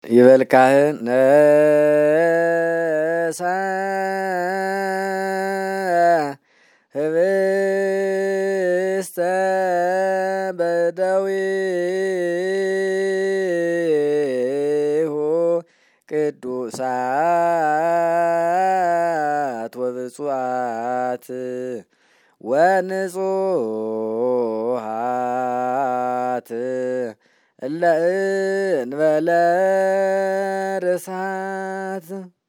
ይበልካህን ነሳ ህብስተ በደዊሁ ቅዱሳት ወብፁዓት ወንጹሃት እለ እንበለ ርሳት